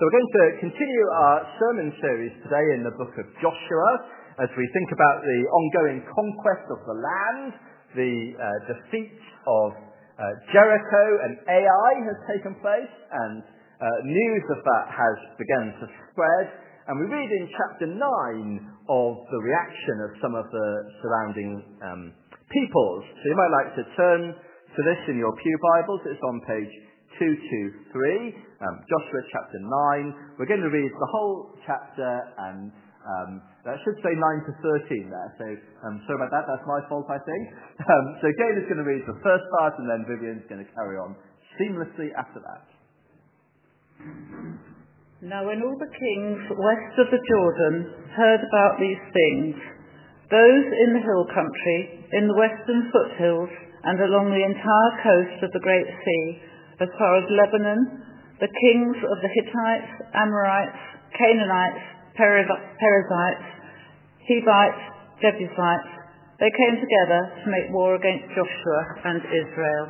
we're going to continue our sermon series today in the book of Joshua as we think about the ongoing conquest of the land, the defeat of Jericho and Ai has taken place, and news of that has begun to spread. And we read in chapter 9 of the reaction of some of the surrounding peoples. So you might like to turn to this in your pew Bibles. It's on page 223, Joshua chapter 9. We're going to read the whole chapter, and that should say 9 to 13 there. So sorry about that. That's my fault, I think. So Gail is going to read the first part, and then Vivian's going to carry on seamlessly after that. Now when all the kings west of the Jordan heard about these things, those in the hill country, in the western foothills, and along the entire coast of the Great Sea, as far as Lebanon, the kings of the Hittites, Amorites, Canaanites, Perizzites, Hivites, Jebusites, they came together to make war against Joshua and Israel.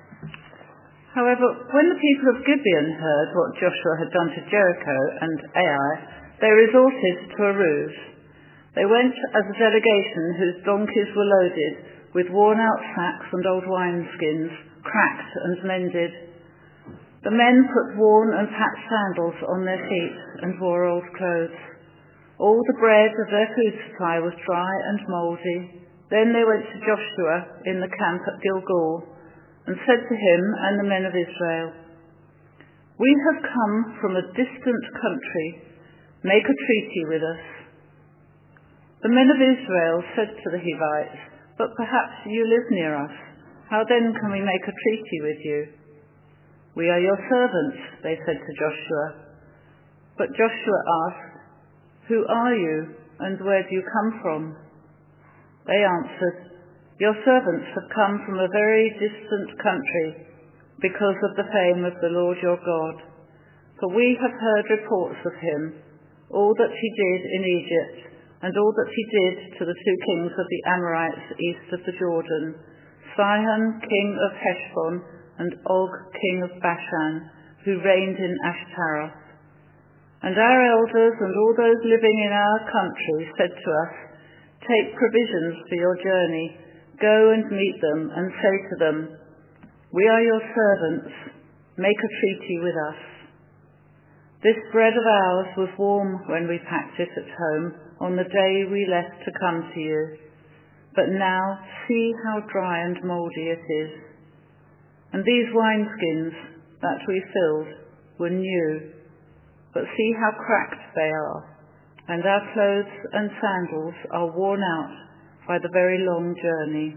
However, when the people of Gibeon heard what Joshua had done to Jericho and Ai, they resorted to a ruse. They went as a delegation whose donkeys were loaded with worn-out sacks and old wineskins, cracked and mended. The men put worn and patched sandals on their feet and wore old clothes. All the bread of their food supply was dry and mouldy. Then they went to Joshua in the camp at Gilgal, and said to him and the men of Israel, "We have come from a distant country. Make a treaty with us." The men of Israel said to the Hivites, "But perhaps you live near us. How then can we make a treaty with you?" "We are your servants," they said to Joshua. But Joshua asked, "Who are you, and where do you come from?" They answered, "Your servants have come from a very distant country because of the fame of the Lord your God. For we have heard reports of him, all that he did in Egypt, and all that he did to the two kings of the Amorites east of the Jordan, Sihon, king of Heshbon, and Og, king of Bashan, who reigned in Ashtaroth. And our elders and all those living in our country said to us, 'Take provisions for your journey. Go and meet them and say to them, "We are your servants. Make a treaty with us." This bread of ours was warm when we packed it at home on the day we left to come to you. But now see how dry and mouldy it is. And these wineskins that we filled were new, but see how cracked they are, and our clothes and sandals are worn out by the very long journey."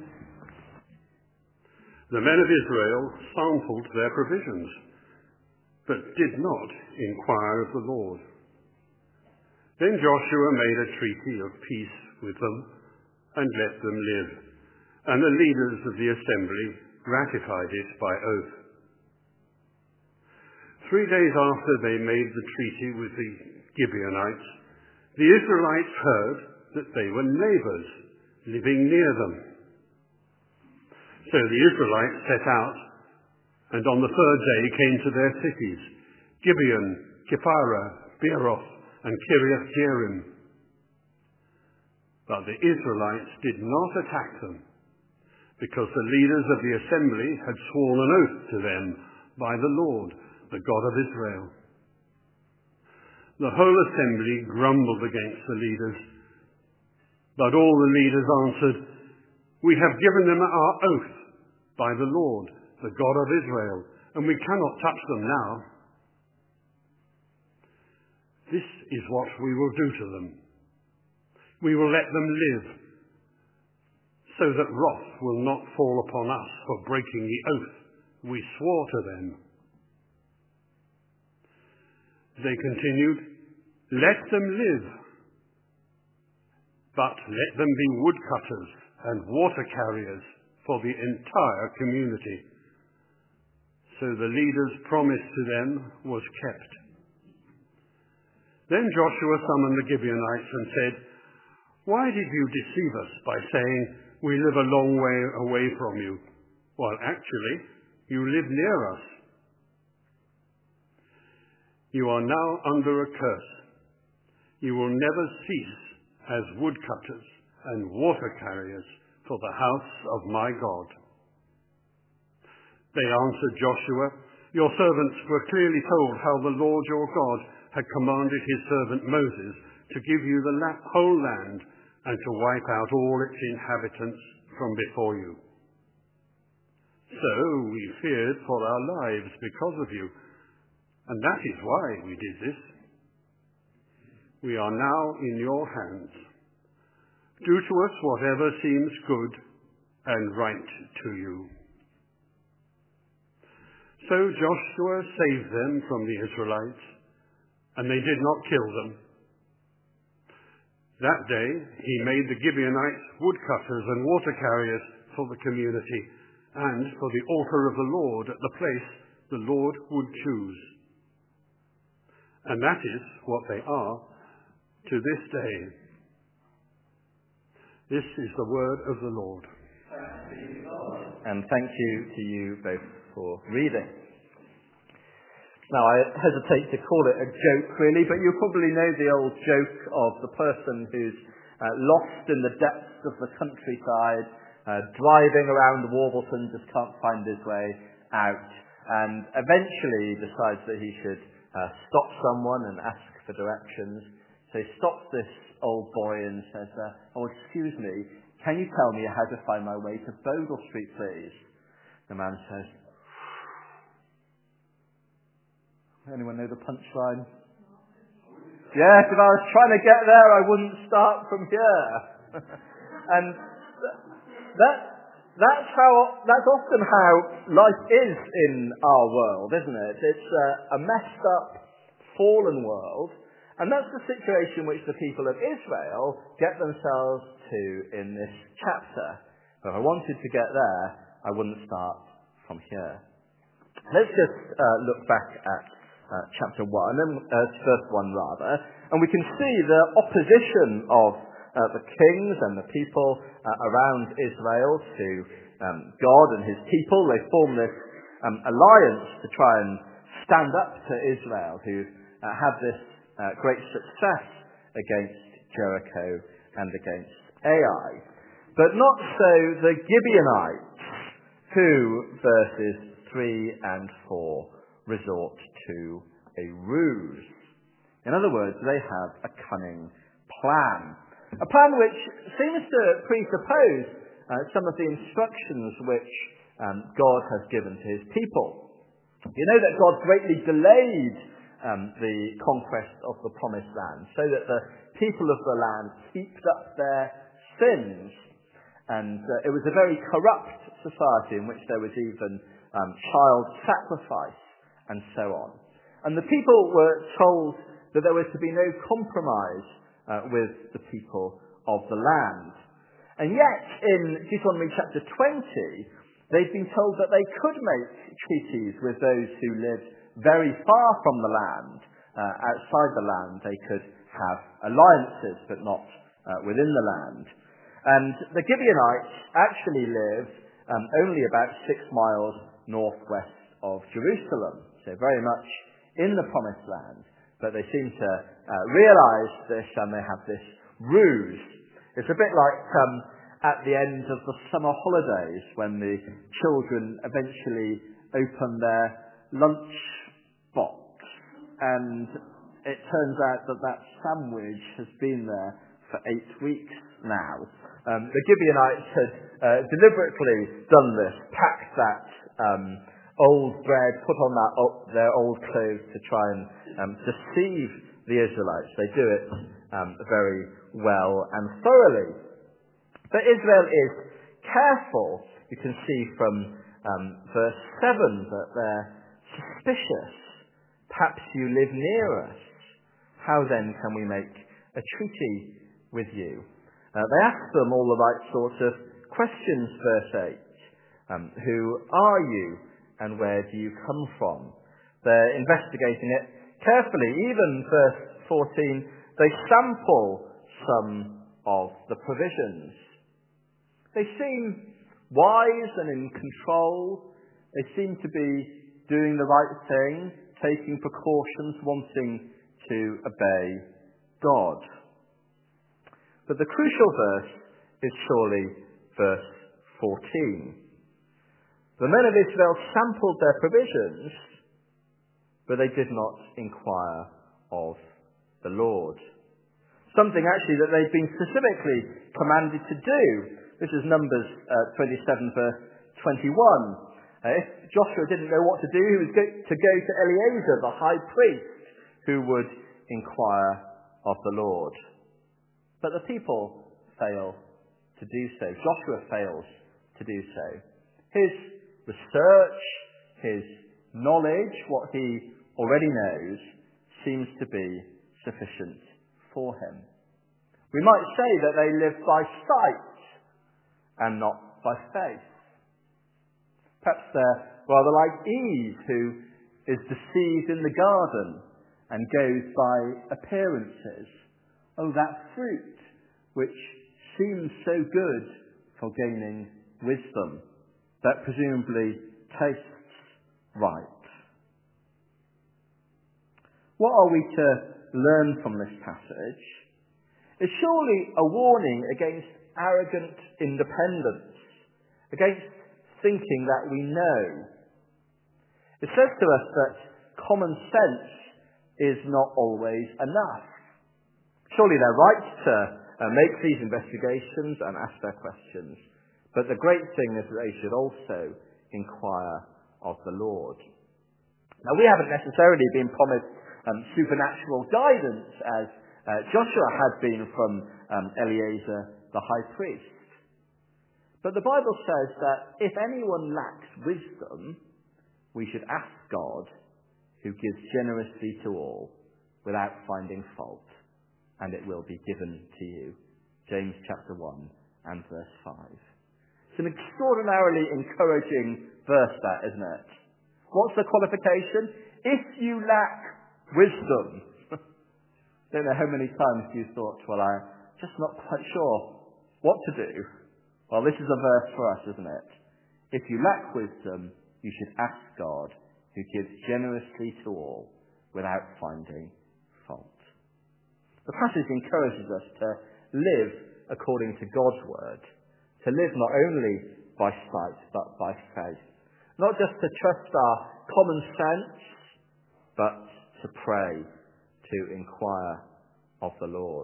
The men of Israel sampled their provisions, but did not inquire of the Lord. Then Joshua made a treaty of peace with them and let them live, and the leaders of the assembly ratified it by oath. 3 days after they made the treaty with the Gibeonites, the Israelites heard that they were neighbors living near them. So the Israelites set out, and on the third day came to their cities, Gibeon, Kephirah, Beeroth, and Kiriath Jearim. But the Israelites did not attack them, because the leaders of the assembly had sworn an oath to them by the Lord, the God of Israel. The whole assembly grumbled against the leaders, but all the leaders answered, "We have given them our oath by the Lord, the God of Israel, and we cannot touch them now. This is what we will do to them. We will let them live, so that wrath will not fall upon us for breaking the oath we swore to them." They continued, "Let them live, but let them be woodcutters and water carriers for the entire community." So the leader's promise to them was kept. Then Joshua summoned the Gibeonites and said, "Why did you deceive us by saying, 'We live a long way away from you,' while actually you live near us?" You are now under a curse. You will never cease as woodcutters and water carriers for the house of my God." They answered Joshua, "Your servants were clearly told how the Lord your God had commanded his servant Moses to give you the whole land and to wipe out all its inhabitants from before you. So we feared for our lives because of you, and that is why we did this. We are now in your hands. Do to us whatever seems good and right to you." So Joshua saved them from the Israelites, and they did not kill them. That day he made the Gibeonites woodcutters and water carriers for the community and for the altar of the Lord at the place the Lord would choose. And that is what they are to this day. This is the word of the Lord. And thank you to you both for reading. Now, I hesitate to call it a joke, really, but you probably know the old joke of the person who's lost in the depths of the countryside, driving around Warburton, just can't find his way out, and eventually decides that he should stop someone and ask for directions. So he stops this old boy and says, "Oh, excuse me, can you tell me how to find my way to Bogle Street, please?" The man says, "Anyone know the punchline?" "Yes, if I was trying to get there, I wouldn't start from here." And that's often how life is in our world, isn't it? It's a messed up, fallen world, and that's the situation which the people of Israel get themselves to in this chapter. But if I wanted to get there, I wouldn't start from here. Let's just look back at chapter 1, verse 1 rather, and we can see the opposition of the kings and the people around Israel to God and his people. They form this alliance to try and stand up to Israel, who have this great success against Jericho and against Ai. But not so the Gibeonites, who, verses 3 and 4, resort to a ruse. In other words, they have a cunning plan. A plan which seems to presuppose some of the instructions which God has given to his people. You know that God greatly delayed the conquest of the promised land so that the people of the land heaped up their sins. And it was a very corrupt society in which there was even child sacrifice and so on. And the people were told that there was to be no compromise with the people of the land. And yet, in Deuteronomy chapter 20, they've been told that they could make treaties with those who lived very far from the land. Outside the land, they could have alliances, but not within the land. And the Gibeonites actually lived only about 6 miles northwest of Jerusalem, so very much in the promised land. But they seem to realize this, and they have this ruse. It's a bit like at the end of the summer holidays when the children eventually open their lunch box, and it turns out that sandwich has been there for 8 weeks now. The Gibeonites had deliberately done this, packed that old bread, put on their old clothes to try and deceive the Israelites. They do it very well and thoroughly. But Israel is careful. You can see from verse 7 that they're suspicious. "Perhaps you live near us. How then can we make a treaty with you?" They ask them all the right sorts of questions, verse 8. Who are you and where do you come from? They're investigating it carefully. Even verse 14, they sample some of the provisions. They seem wise and in control. They seem to be doing the right thing, taking precautions, wanting to obey God. But the crucial verse is surely verse 14. The men of Israel sampled their provisions, but they did not inquire of the Lord. Something actually that they'd been specifically commanded to do. This is Numbers 27 verse 21. If Joshua didn't know what to do, he was to go to Eleazar, the high priest, who would inquire of the Lord. But the people fail to do so. Joshua fails to do so. His research, his knowledge, what he already knows, seems to be sufficient for him. We might say that they live by sight and not by faith. Perhaps they're rather like Eve, who is deceived in the garden and goes by appearances. Oh, that fruit which seems so good for gaining wisdom, that presumably tastes right. What are we to learn from this passage? It's surely a warning against arrogant independence, against thinking that we know. It says to us that common sense is not always enough. Surely they're right to make these investigations and ask their questions, but the great thing is that they should also inquire of the Lord. Now, we haven't necessarily been promised supernatural guidance as Joshua had been from Eleazar the high priest. But the Bible says that if anyone lacks wisdom, we should ask God, who gives generously to all without finding fault, and it will be given to you. James chapter 1 and verse 5. It's an extraordinarily encouraging verse, that, isn't it? What's the qualification? If you lack wisdom. Don't know how many times you thought, well, I'm just not quite sure what to do. Well, this is a verse for us, isn't it? If you lack wisdom, you should ask God, who gives generously to all without finding fault. The passage encourages us to live according to God's word, to live not only by sight but by faith. Not just to trust our common sense, but to pray, to inquire of the Lord.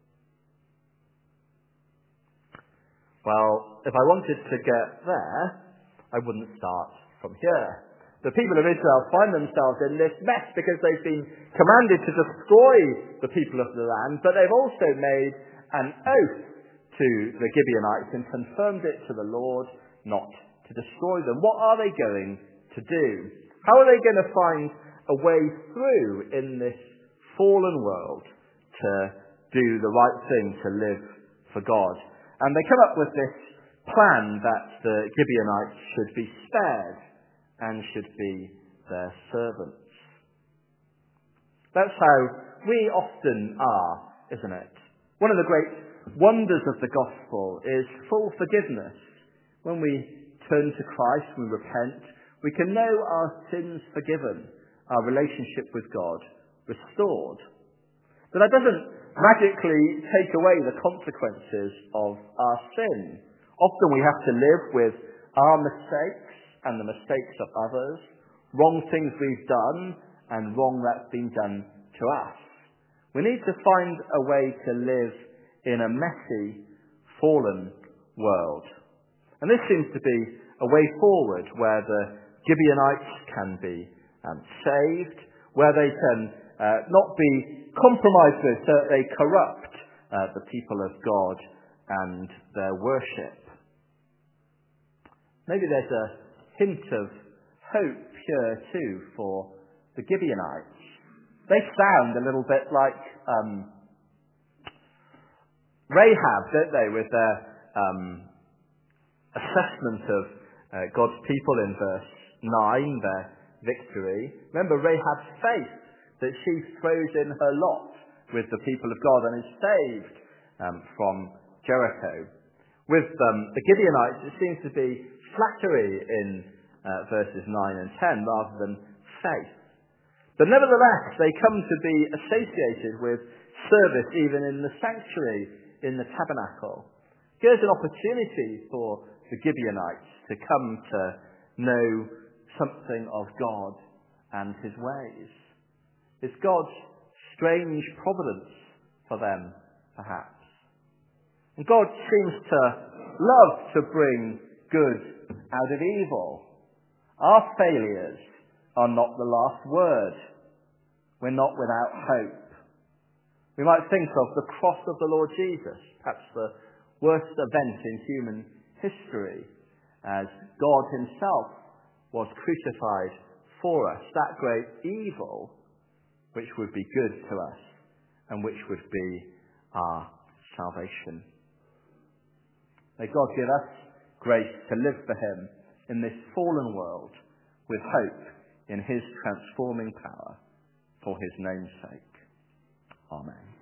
Well, if I wanted to get there, I wouldn't start from here. The people of Israel find themselves in this mess because they've been commanded to destroy the people of the land, but they've also made an oath to the Gibeonites and confirmed it to the Lord not to destroy them. What are they going to do? How are they going to find a way through in this fallen world to do the right thing, to live for God? And they come up with this plan that the Gibeonites should be spared and should be their servants. That's how we often are, isn't it? One of the great wonders of the gospel is full forgiveness. When we turn to Christ, we repent, we can know our sins forgiven, our relationship with God restored. But that doesn't magically take away the consequences of our sin. Often we have to live with our mistakes and the mistakes of others, wrong things we've done and wrong that's been done to us. We need to find a way to live in a messy, fallen world. And this seems to be a way forward where the Gibeonites can be saved, where they can not be compromised with so that they corrupt the people of God and their worship. Maybe there's a hint of hope here too for the Gibeonites. They sound a little bit like Rahab, don't they, with their assessment of God's people in verse 9, their victory. Remember Rahab's faith, that she throws in her lot with the people of God and is saved from Jericho. With the Gibeonites, it seems to be flattery in verses 9 and 10 rather than faith. But nevertheless, they come to be associated with service even in the sanctuary, in the tabernacle. Here's an opportunity for the Gibeonites to come to know something of God and his ways. It's God's strange providence for them, perhaps. And God seems to love to bring good out of evil. Our failures are not the last word. We're not without hope. We might think of the cross of the Lord Jesus, perhaps the worst event in human history, as God himself was crucified for us, that great evil which would be good to us and which would be our salvation. May God give us grace to live for him in this fallen world with hope in his transforming power for his name's sake. Amen.